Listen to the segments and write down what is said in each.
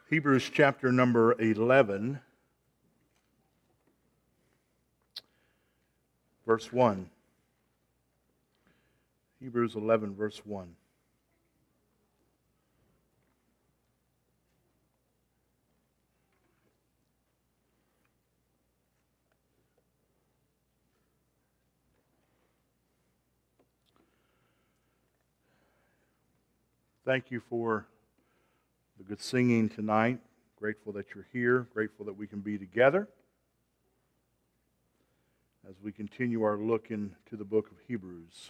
Hebrews chapter number 11, verse 1. Hebrews 11, verse 1. Thank you for the good singing tonight. Grateful that you're here. Grateful that we can be together as we continue our look into the book of Hebrews.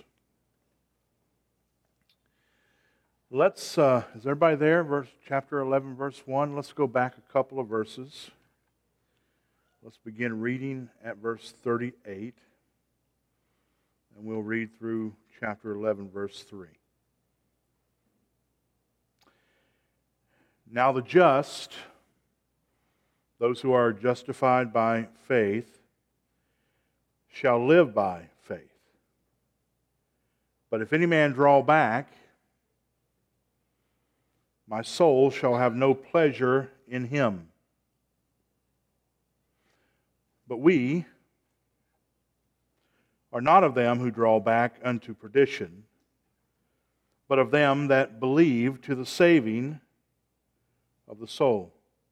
Is everybody there? Chapter 11, verse 1. Let's go back a couple of verses. Let's begin reading at verse 38. And we'll read through chapter 11, verse 3. Now the just, those who are justified by faith, shall live by faith. But if any man draw back, my soul shall have no pleasure in him. But we are not of them who draw back unto perdition, but of them that believe to the saving of the soul.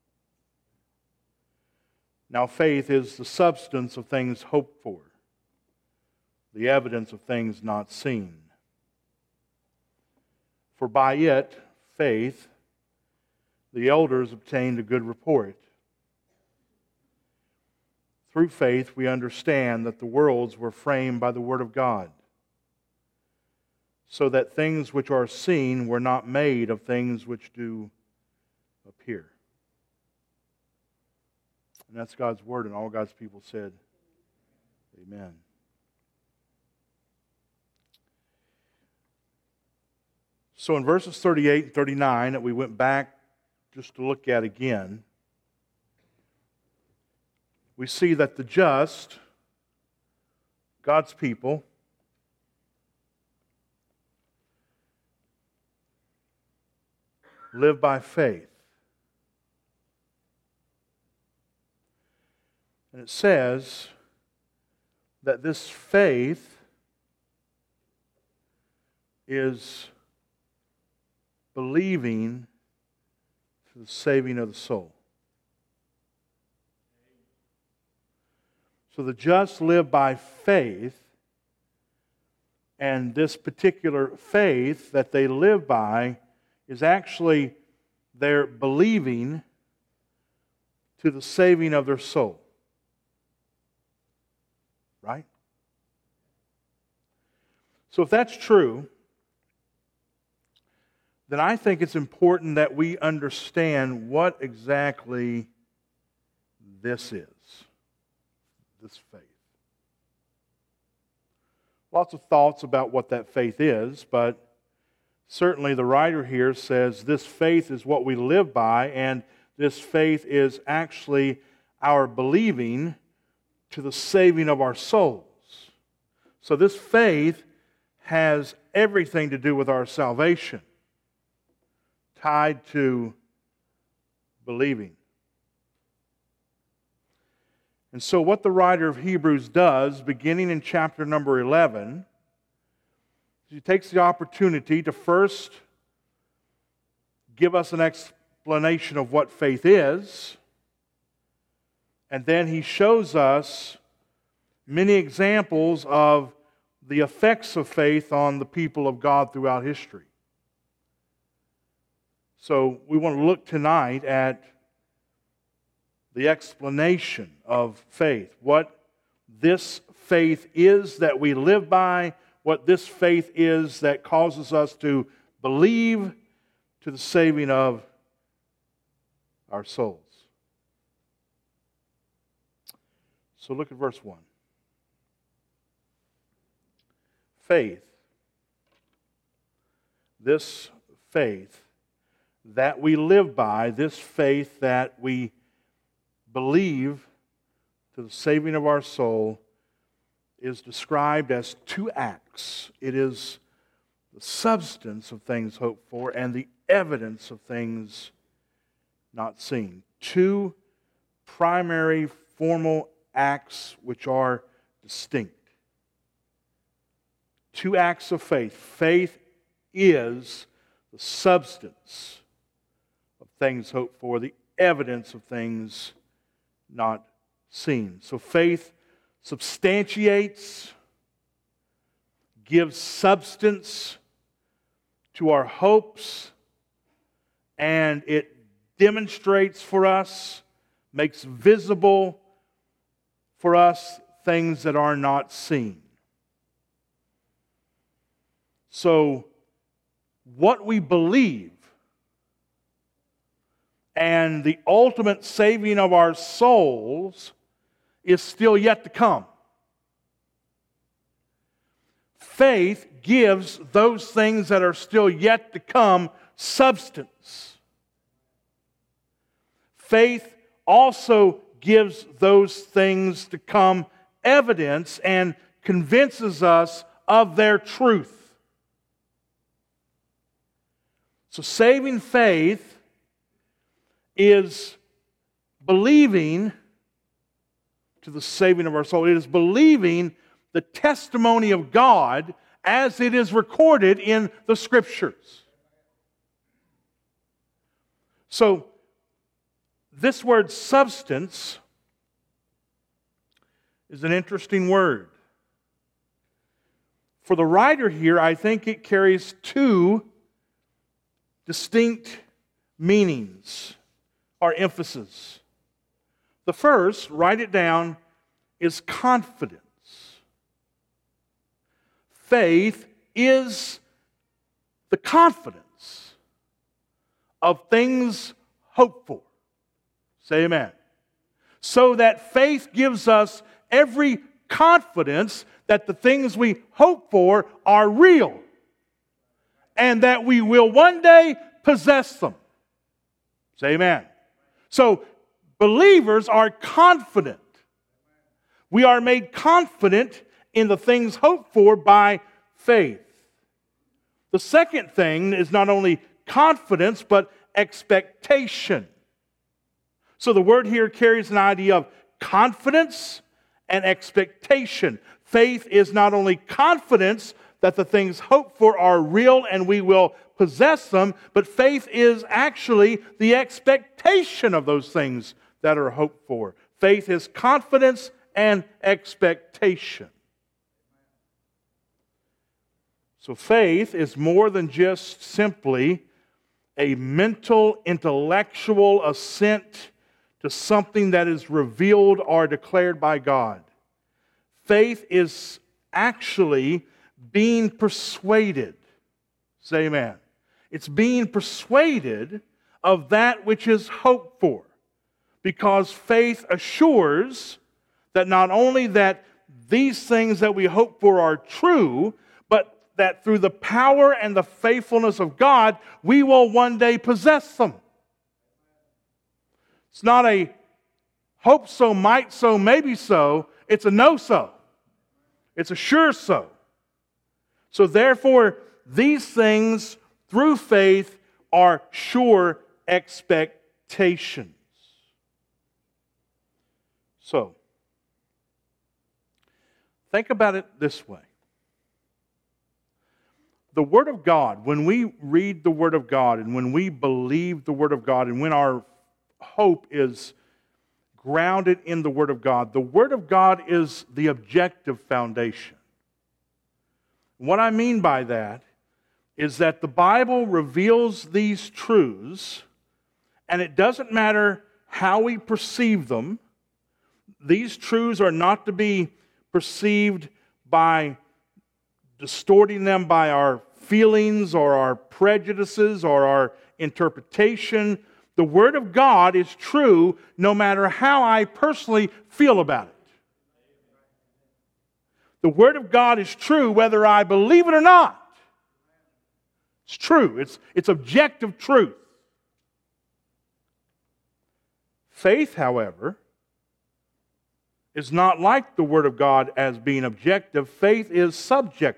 Now faith is the substance of things hoped for, the evidence of things not seen. For by it, faith, the elders obtained a good report. Through faith we understand that the worlds were framed by the Word of God, so that things which are seen were not made of things which do appear. And that's God's Word, and all God's people said, Amen. So in verses 38 and 39 that we went back just to look at again, we see that the just, God's people, live by faith. And it says that this faith is believing to the saving of the soul. So the just live by faith, and this particular faith that they live by is actually their believing to the saving of their soul. Right? So if that's true, then I think it's important that we understand what exactly this is, this faith. Lots of thoughts about what that faith is, but certainly the writer here says this faith is what we live by, and this faith is actually our believing to the saving of our souls. So this faith has everything to do with our salvation, tied to believing. And so what the writer of Hebrews does, beginning in chapter number 11, he takes the opportunity to first give us an explanation of what faith is, and then he shows us many examples of the effects of faith on the people of God throughout history. So we want to look tonight at the explanation of faith, what this faith is that we live by, what this faith is that causes us to believe to the saving of our souls. So look at verse 1. Faith, this faith that we live by, this faith that we believe to the saving of our soul, is described as two acts. It is the substance of things hoped for and the evidence of things not seen. Two primary formal acts which are distinct. Two acts of faith. Faith is the substance of things hoped for, the evidence of things not seen. So faith substantiates, gives substance to our hopes, and it demonstrates for us, makes visible for us things that are not seen. So, what we believe and the ultimate saving of our souls is still yet to come. Faith gives those things that are still yet to come substance. Faith also gives those things to come evidence and convinces us of their truth. So saving faith is believing to the saving of our soul. It is believing the testimony of God as it is recorded in the Scriptures. So, this word substance is an interesting word. For the writer here, I think it carries two distinct meanings or emphasis. The first, write it down, is confidence. Faith is the confidence of things hoped for. Say amen. So that faith gives us every confidence that the things we hope for are real and that we will one day possess them. Say amen. So, believers are confident. We are made confident in the things hoped for by faith. The second thing is not only confidence, but expectation. So the word here carries an idea of confidence and expectation. Faith is not only confidence that the things hoped for are real and we will possess them, but faith is actually the expectation of those things that are hoped for. Faith is confidence and expectation. So faith is more than just simply a mental, intellectual assent to something that is revealed or declared by God. Faith is actually being persuaded. Say amen. It's being persuaded of that which is hoped for. Because faith assures that not only that these things that we hope for are true, but that through the power and the faithfulness of God, we will one day possess them. It's not a hope so, might so, maybe so. It's a no so. It's a sure so. So therefore, these things through faith are sure expectations. So, think about it this way. The Word of God, when we read the Word of God and when we believe the Word of God and when our hope is grounded in the Word of God is the objective foundation. What I mean by that is that the Bible reveals these truths, and it doesn't matter how we perceive them. These truths are not to be perceived by distorting them by our feelings or our prejudices or our interpretation. The Word of God is true no matter how I personally feel about it. The Word of God is true whether I believe it or not. It's true. It's objective truth. Faith, however, is not like the Word of God as being objective. Faith is subjective.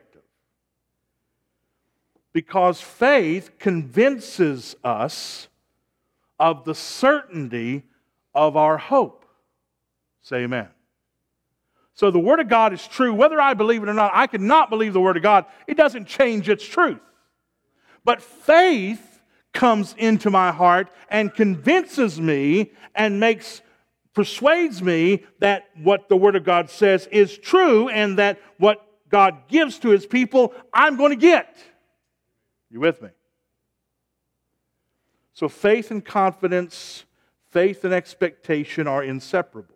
Because faith convinces us of the certainty of our hope. Say amen. So the Word of God is true. Whether I believe it or not, I cannot believe the Word of God. It doesn't change its truth. But faith comes into my heart and convinces me and persuades me that what the Word of God says is true and that what God gives to His people, I'm going to get. You with me? So faith and confidence, faith and expectation are inseparable.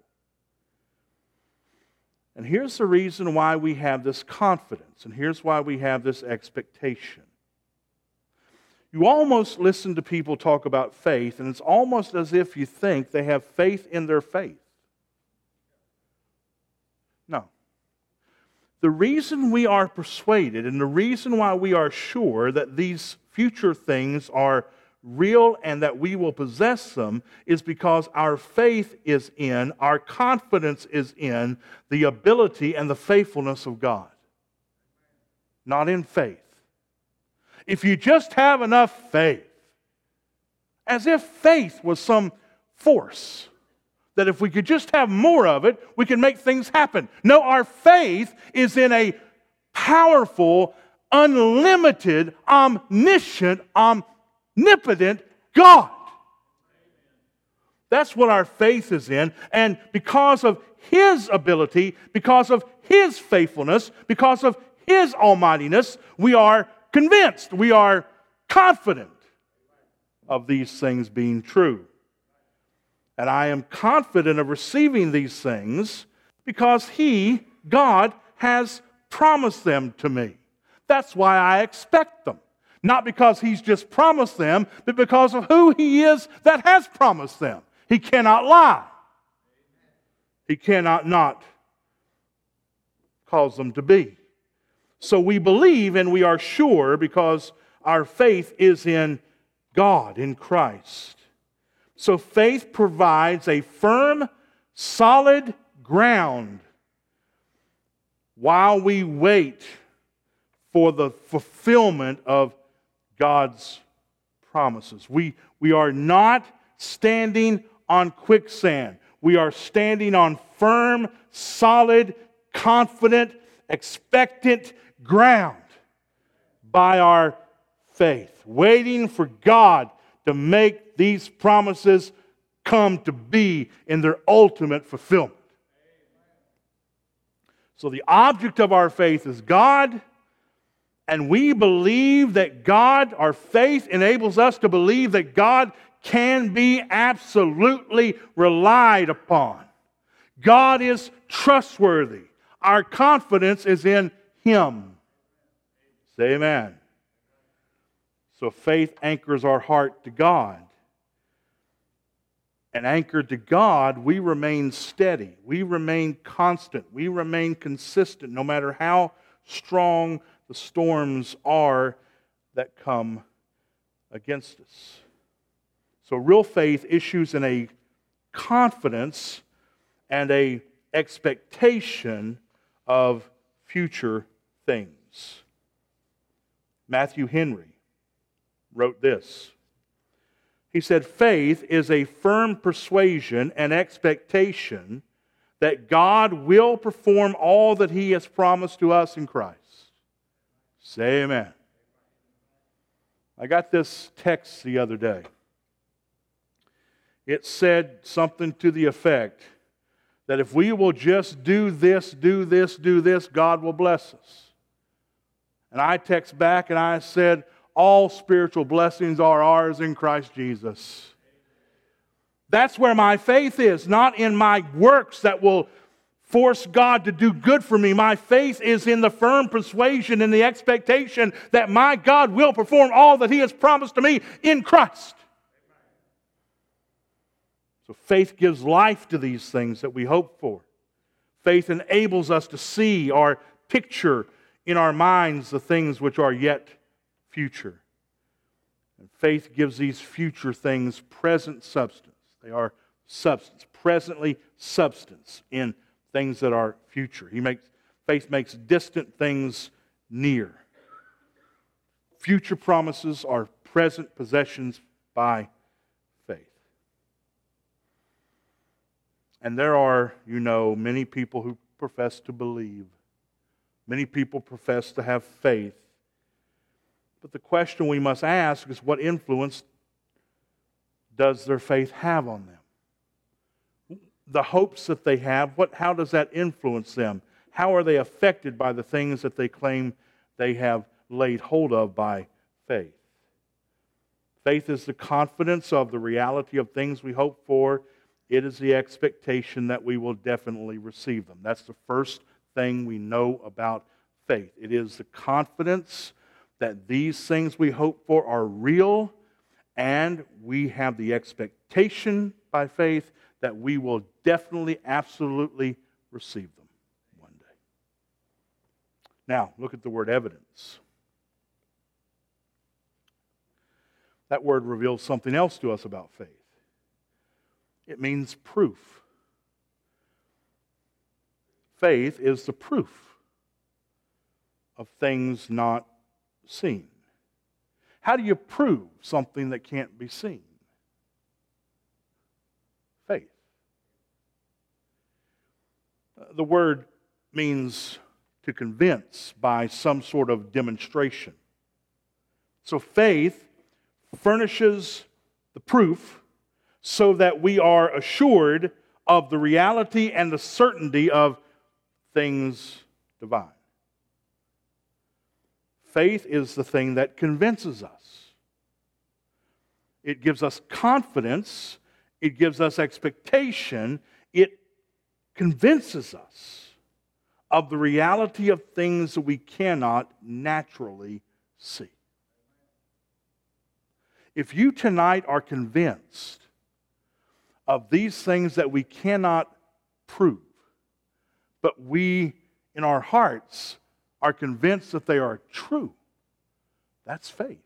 And here's the reason why we have this confidence, and here's why we have this expectation. You almost listen to people talk about faith, and it's almost as if you think they have faith in their faith. No. The reason we are persuaded, and the reason why we are sure that these future things are real and that we will possess them, is because our faith is in, our confidence is in the ability and the faithfulness of God. Not in faith. If you just have enough faith, as if faith was some force, that if we could just have more of it, we can make things happen. No, our faith is in a powerful, unlimited, omniscient, omnipotent God. That's what our faith is in. And because of His ability, because of His faithfulness, because of His almightiness, we are convinced, we are confident of these things being true. And I am confident of receiving these things because He, God, has promised them to me. That's why I expect them. Not because He's just promised them, but because of who He is that has promised them. He cannot lie. He cannot not cause them to be. So we believe and we are sure because our faith is in God, in Christ. So faith provides a firm, solid ground while we wait for the fulfillment of God's promises. We are not standing on quicksand. We are standing on firm, solid, confident, expectant ground by our faith, waiting for God to make these promises come to be in their ultimate fulfillment. So the object of our faith is God, and we believe that God, our faith enables us to believe that God can be absolutely relied upon. God is trustworthy. Our confidence is in Him. Say amen. So faith anchors our heart to God. And anchored to God, we remain steady. We remain constant. We remain consistent no matter how strong the storms are that come against us. So real faith issues in a confidence and a expectation of future things. Matthew Henry wrote this. He said, faith is a firm persuasion and expectation that God will perform all that He has promised to us in Christ. Say amen. I got this text the other day. It said something to the effect that if we will just do this, God will bless us. And I text back and I said, all spiritual blessings are ours in Christ Jesus. That's where my faith is, not in my works that will force God to do good for me. My faith is in the firm persuasion and the expectation that my God will perform all that He has promised to me in Christ. So faith gives life to these things that we hope for. Faith enables us to see or picture in our minds the things which are yet future. And faith gives these future things present substance. They are substance, presently substance in things that are future. Faith makes distant things near. Future promises are present possessions by faith. And there are, many people who profess to believe. Many people profess to have faith. But the question we must ask is, what influence does their faith have on them? The hopes that they have, how does that influence them? How are they affected by the things that they claim they have laid hold of by faith? Faith is the confidence of the reality of things we hope for. It is the expectation that we will definitely receive them. That's the first thing we know about faith. It is the confidence that these things we hope for are real, and we have the expectation by faith that we will definitely, absolutely receive them one day. Now, look at the word evidence. That word reveals something else to us about faith. It means proof. Faith is the proof of things not seen. How do you prove something that can't be seen? Faith. The word means to convince by some sort of demonstration. So faith furnishes the proof so that we are assured of the reality and the certainty of things divine. Faith is the thing that convinces us. It gives us confidence. It gives us expectation. It convinces us of the reality of things that we cannot naturally see. If you tonight are convinced of these things that we cannot prove, but we, in our hearts, are convinced that they are true, that's faith.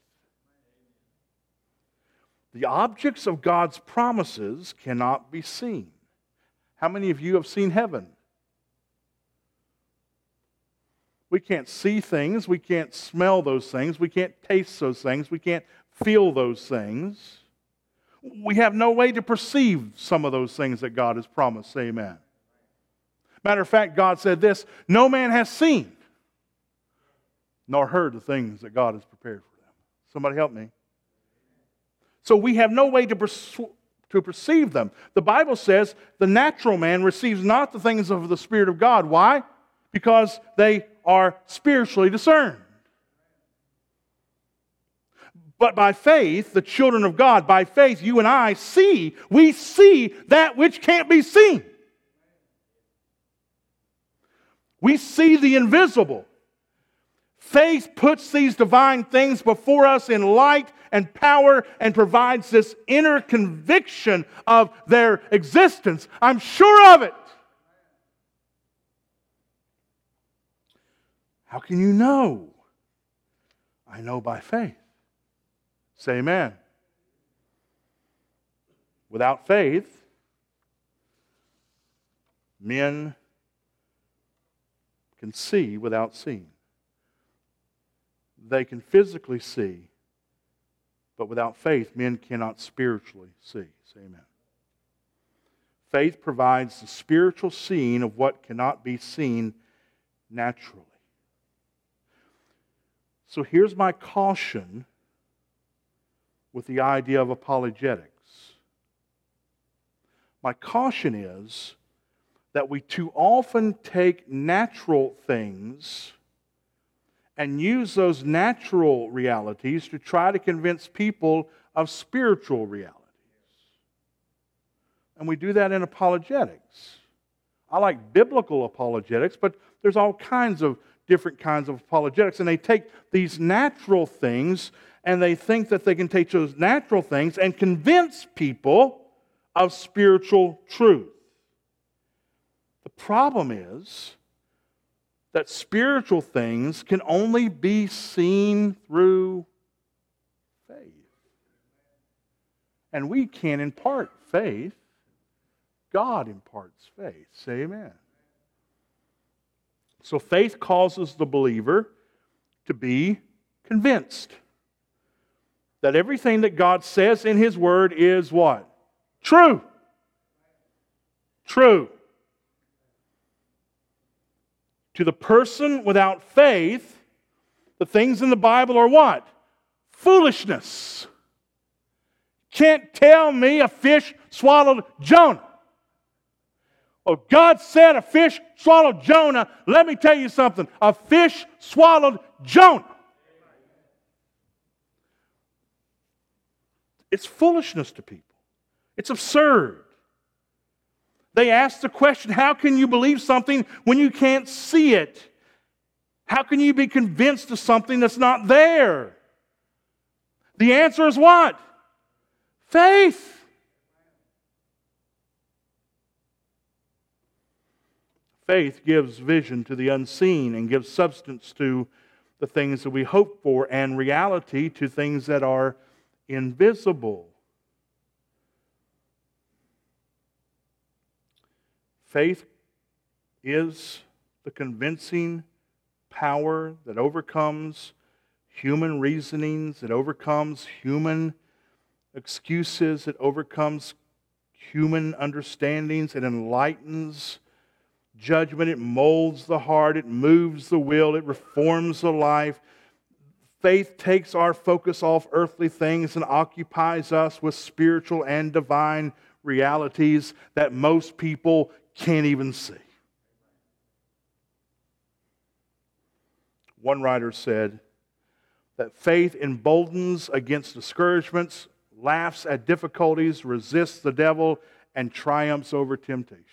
The objects of God's promises cannot be seen. How many of you have seen heaven? We can't see things, we can't smell those things, we can't taste those things, we can't feel those things. We have no way to perceive some of those things that God has promised. Say amen. Matter of fact, God said this, no man has seen nor heard the things that God has prepared for them. Somebody help me. So we have no way to perceive them. The Bible says the natural man receives not the things of the Spirit of God. Why? Because they are spiritually discerned. But by faith, the children of God, by faith, you and I we see that which can't be seen. We see the invisible. Faith puts these divine things before us in light and power and provides this inner conviction of their existence. I'm sure of it. How can you know? I know by faith. Say amen. Without faith, men can see without seeing. They can physically see, but without faith, men cannot spiritually see. Say amen. Faith provides the spiritual seeing of what cannot be seen naturally. So here's my caution with the idea of apologetics. My caution is that we too often take natural things and use those natural realities to try to convince people of spiritual realities. And we do that in apologetics. I like biblical apologetics, but there's all kinds of different kinds of apologetics. And they take these natural things and they think that they can take those natural things and convince people of spiritual truth. The problem is that spiritual things can only be seen through faith. And we can't impart faith. God imparts faith. Say amen. So faith causes the believer to be convinced that everything that God says in His Word is what? True. true. To the person without faith, the things in the Bible are what? Foolishness. Can't tell me a fish swallowed Jonah. Well, God said a fish swallowed Jonah. Let me tell you something. A fish swallowed Jonah. It's foolishness to people. It's absurd. They ask the question, how can you believe something when you can't see it? How can you be convinced of something that's not there? The answer is what? Faith. Faith gives vision to the unseen and gives substance to the things that we hope for and reality to things that are invisible. Faith is the convincing power that overcomes human reasonings, it overcomes human excuses, it overcomes human understandings, it enlightens judgment, it molds the heart, it moves the will, it reforms the life. Faith takes our focus off earthly things and occupies us with spiritual and divine realities that most people can't even see. One writer said that faith emboldens against discouragements, laughs at difficulties, resists the devil, and triumphs over temptations.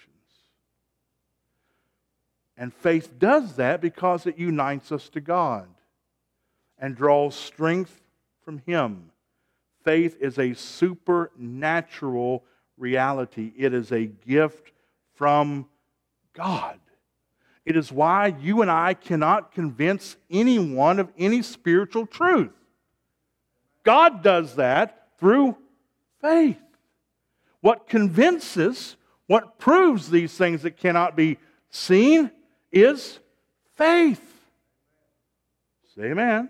And faith does that because it unites us to God and draws strength from Him. Faith is a supernatural reality. It is a gift from God. It is why you and I cannot convince anyone of any spiritual truth. God does that through faith. What convinces, what proves these things that cannot be seen is faith. Say amen.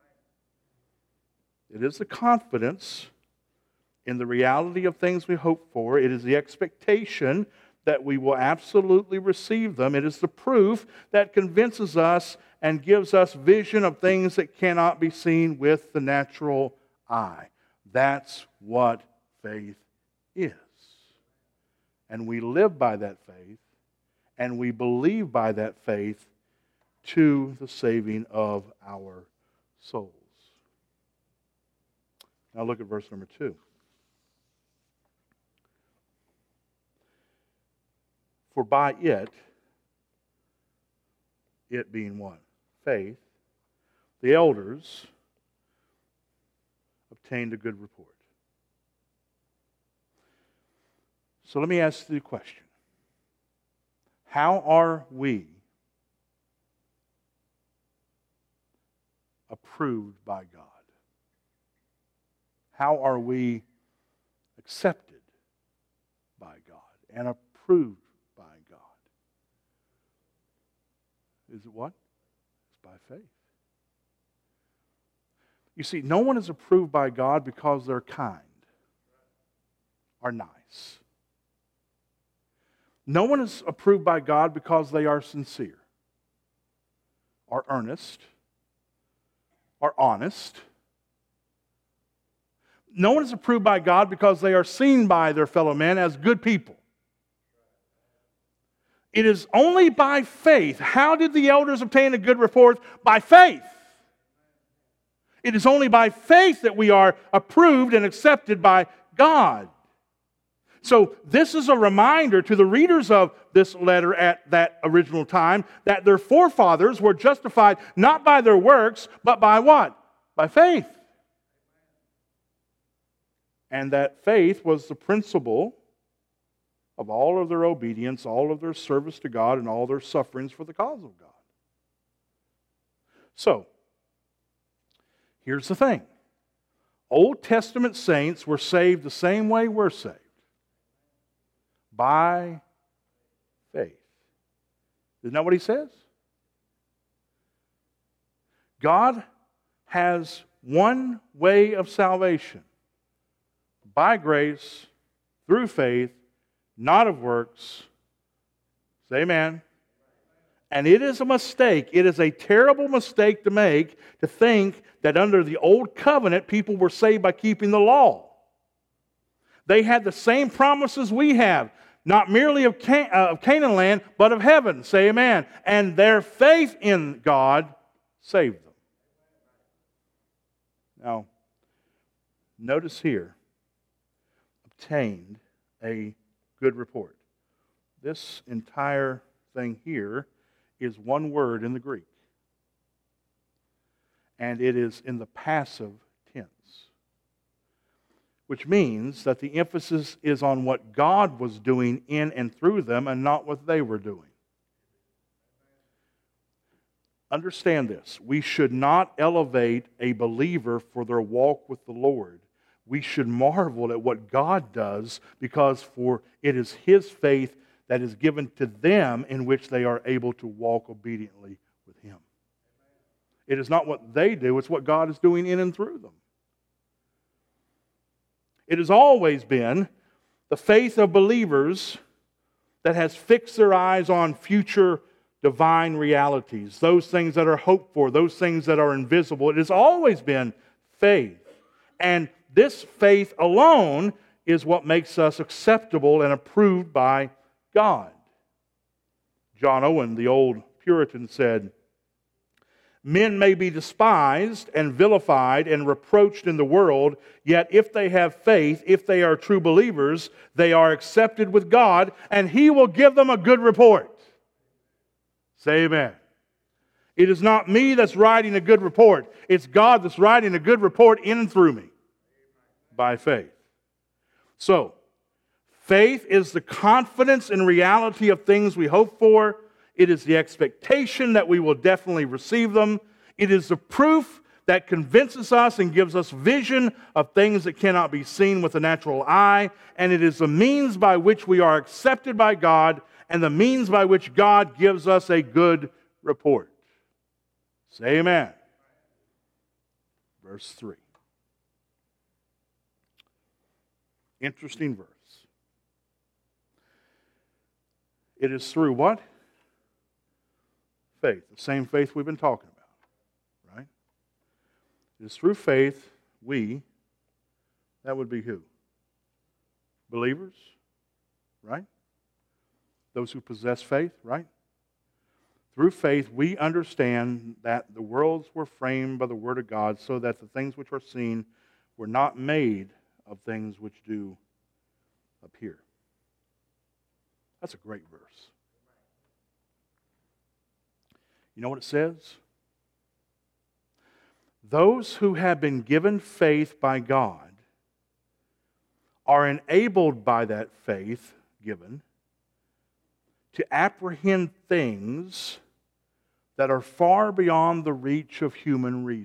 It is the confidence in the reality of things we hope for. It is the expectation that we will absolutely receive them. It is the proof that convinces us and gives us vision of things that cannot be seen with the natural eye. That's what faith is. And we live by that faith, and we believe by that faith to the saving of our souls. Now look at verse number 2. For by it being what? Faith, the elders obtained a good report. So let me ask you a question. How are we approved by God? How are we accepted by God and approved by God? Is it what? It's by faith. You see, no one is approved by God because they're kind or nice. No one is approved by God because they are sincere or earnest or honest. No one is approved by God because they are seen by their fellow men as good people. It is only by faith. How did the elders obtain a good report? By faith. It is only by faith that we are approved and accepted by God. So this is a reminder to the readers of this letter at that original time that their forefathers were justified not by their works, but by what? By faith. And that faith was the principle of all of their obedience, all of their service to God, and all their sufferings for the cause of God. So, here's the thing. Old Testament saints were saved the same way we're saved. By faith. Isn't that what he says? God has one way of salvation. By grace, through faith, not of works, Say amen. And it is a mistake. It is a terrible mistake to make, to think that under the old covenant people were saved by keeping the law. They had the same promises we have, not merely of Canaan land, but of heaven. Say amen. And their faith in God saved them. Now, notice here, obtained a good report. This entire thing here is one word in the Greek. And it is in the passive tense. Which means that the emphasis is on what God was doing in and through them and not what they were doing. Understand this. We should not elevate a believer for their walk with the Lord. We should marvel at what God does, because for it is His faith that is given to them in which they are able to walk obediently with Him. It is not what they do, it's what God is doing in and through them. It has always been the faith of believers that has fixed their eyes on future divine realities, those things that are hoped for, those things that are invisible. It has always been faith. And this faith alone is what makes us acceptable and approved by God. John Owen, the old Puritan, said, "Men may be despised and vilified and reproached in the world, yet if they have faith, if they are true believers, they are accepted with God, and He will give them a good report." Say amen. It is not me that's writing a good report. It's God that's writing a good report in and through me by faith. So, faith is the confidence in reality of things we hope for. It is the expectation that we will definitely receive them. It is the proof that convinces us and gives us vision of things that cannot be seen with the natural eye. And it is the means by which we are accepted by God and the means by which God gives us a good report. Say amen. Verse 3. Interesting verse. It is through what? Faith. The same faith we've been talking about. Right? It is through faith that would be who? Believers? Right? Those who possess faith, right? Through faith, we understand that the worlds were framed by the Word of God, so that the things which are seen were not made of things which do appear. That's a great verse. You know what it says? Those who have been given faith by God are enabled by that faith given to apprehend things that are far beyond the reach of human reason.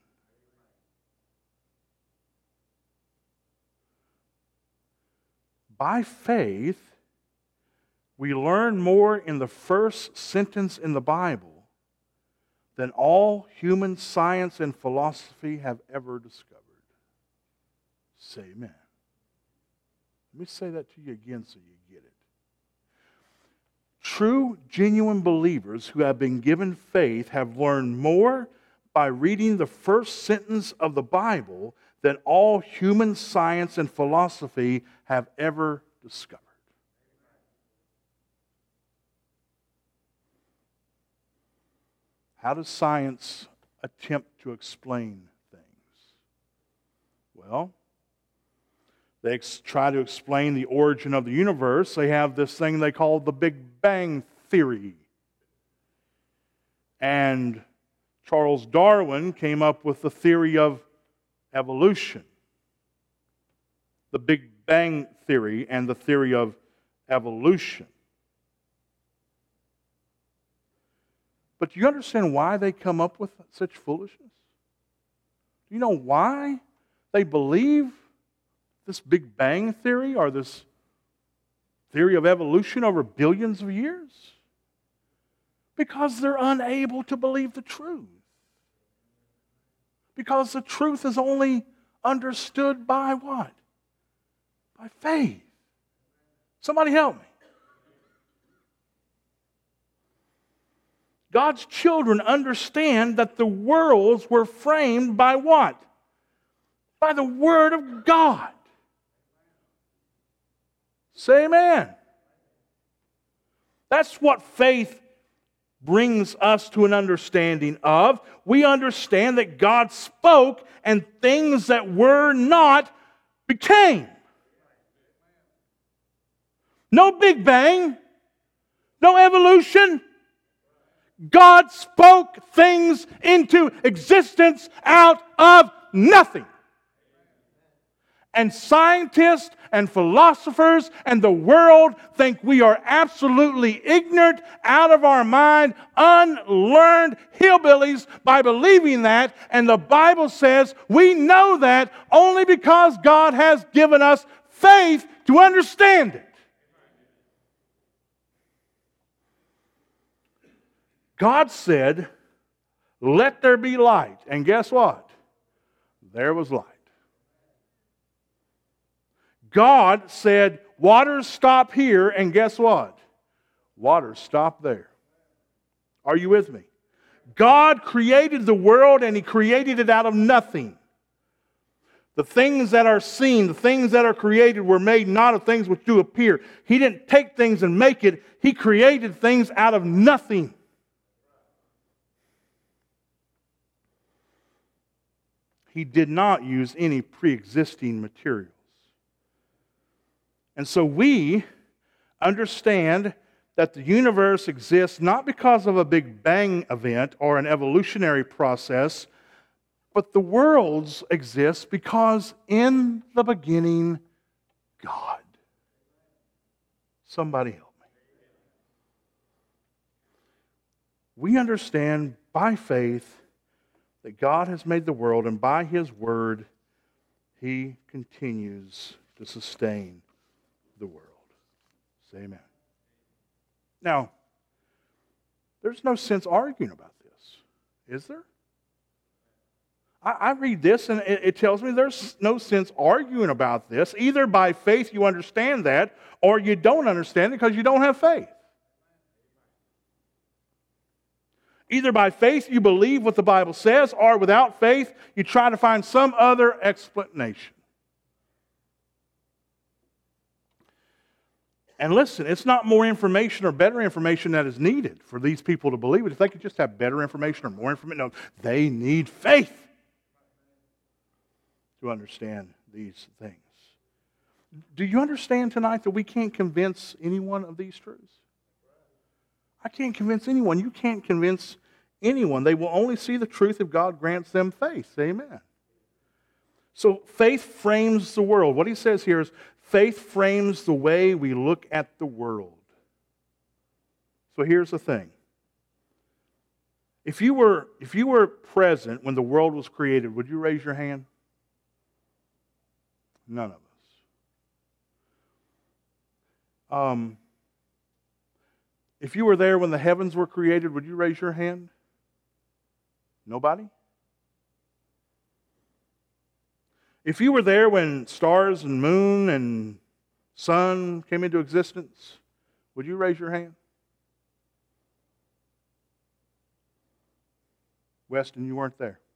By faith, we learn more in the first sentence in the Bible than all human science and philosophy have ever discovered. Say amen. Let me say that to you again so you get it. True, genuine believers who have been given faith have learned more by reading the first sentence of the Bible than all human science and philosophy have ever discovered. How does science attempt to explain things? Well, they try to explain the origin of the universe. They have this thing they call the Big Bang Theory. And Charles Darwin came up with the theory of evolution. The Big Bang Theory and the theory of evolution. But do you understand why they come up with such foolishness? Do you know why they believe this Big Bang Theory or this theory of evolution over billions of years? Because they're unable to believe the truth. Because the truth is only understood by what? By faith. Somebody help me. God's children understand that the worlds were framed by what? By the Word of God. Say amen. That's what faith brings us to an understanding of. We understand that God spoke and things that were not became. No Big Bang, no evolution. God spoke things into existence out of nothing. And scientists and philosophers and the world think we are absolutely ignorant, out of our mind, unlearned hillbillies by believing that. And the Bible says we know that only because God has given us faith to understand it. God said, "Let there be light." And guess what? There was light. God said, "Waters stop here," and guess what? Waters stop there. Are you with me? God created the world, and He created it out of nothing. The things that are seen, the things that are created were made not of things which do appear. He didn't take things and make it. He created things out of nothing. He did not use any pre-existing materials. And so we understand that the universe exists not because of a Big Bang event or an evolutionary process, but the worlds exist because in the beginning, God. Somebody help me. We understand by faith that God has made the world, and by His Word, He continues to sustain the world. Say amen. Now, there's no sense arguing about this, is there? I read this and it tells me there's no sense arguing about this. Either by faith you understand that, or you don't understand it because you don't have faith. Either by faith you believe what the Bible says, or without faith you try to find some other explanation. And listen, it's not more information or better information that is needed for these people to believe it. If they could just have better information or more information, no, they need faith to understand these things. Do you understand tonight that we can't convince anyone of these truths? I can't convince anyone. You can't convince anyone. They will only see the truth if God grants them faith. Amen. So faith frames the world. What he says here is faith frames the way we look at the world. So here's the thing. If you were present when the world was created, would you raise your hand? None of us. If you were there when the heavens were created, would you raise your hand? Nobody? If you were there when stars and moon and sun came into existence, would you raise your hand? Weston, you weren't there.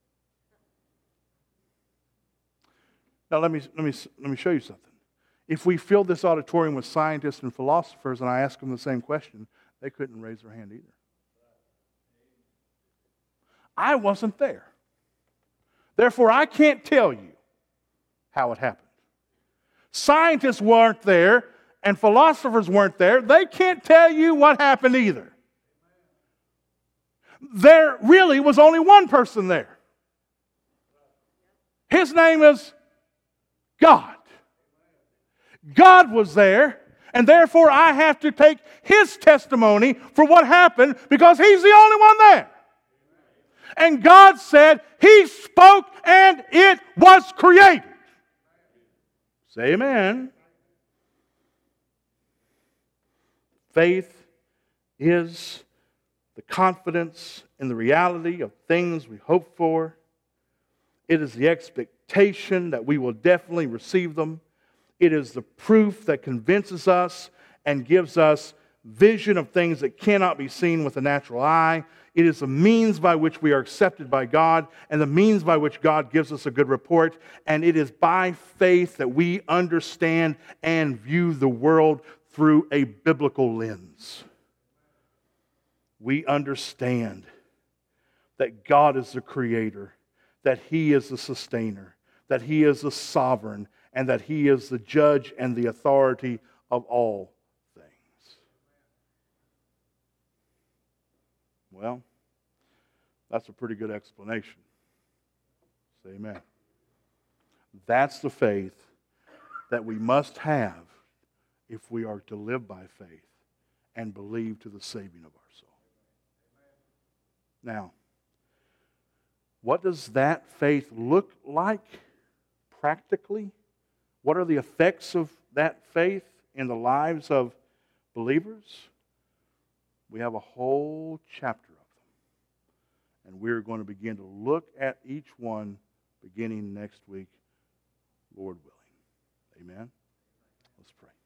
Now let me show you something. If we filled this auditorium with scientists and philosophers and I asked them the same question, they couldn't raise their hand either. I wasn't there. Therefore, I can't tell you how it happened. Scientists weren't there and philosophers weren't there. They can't tell you what happened either. There really was only one person there. His name is God. God was there, and therefore I have to take His testimony for what happened because He's the only one there. And God said, He spoke and it was created. Say amen. Faith is the confidence in the reality of things we hope for. It is the expectation that we will definitely receive them. It is the proof that convinces us and gives us vision of things that cannot be seen with the natural eye. It is the means by which we are accepted by God and the means by which God gives us a good report. And it is by faith that we understand and view the world through a biblical lens. We understand that God is the creator, that He is the sustainer, that He is the sovereign, and that He is the judge and the authority of all things. Well, that's a pretty good explanation. Say amen. That's the faith that we must have if we are to live by faith and believe to the saving of our soul. Now, what does that faith look like practically? What are the effects of that faith in the lives of believers? We have a whole chapter of them. And we're going to begin to look at each one beginning next week, Lord willing. Amen? Let's pray.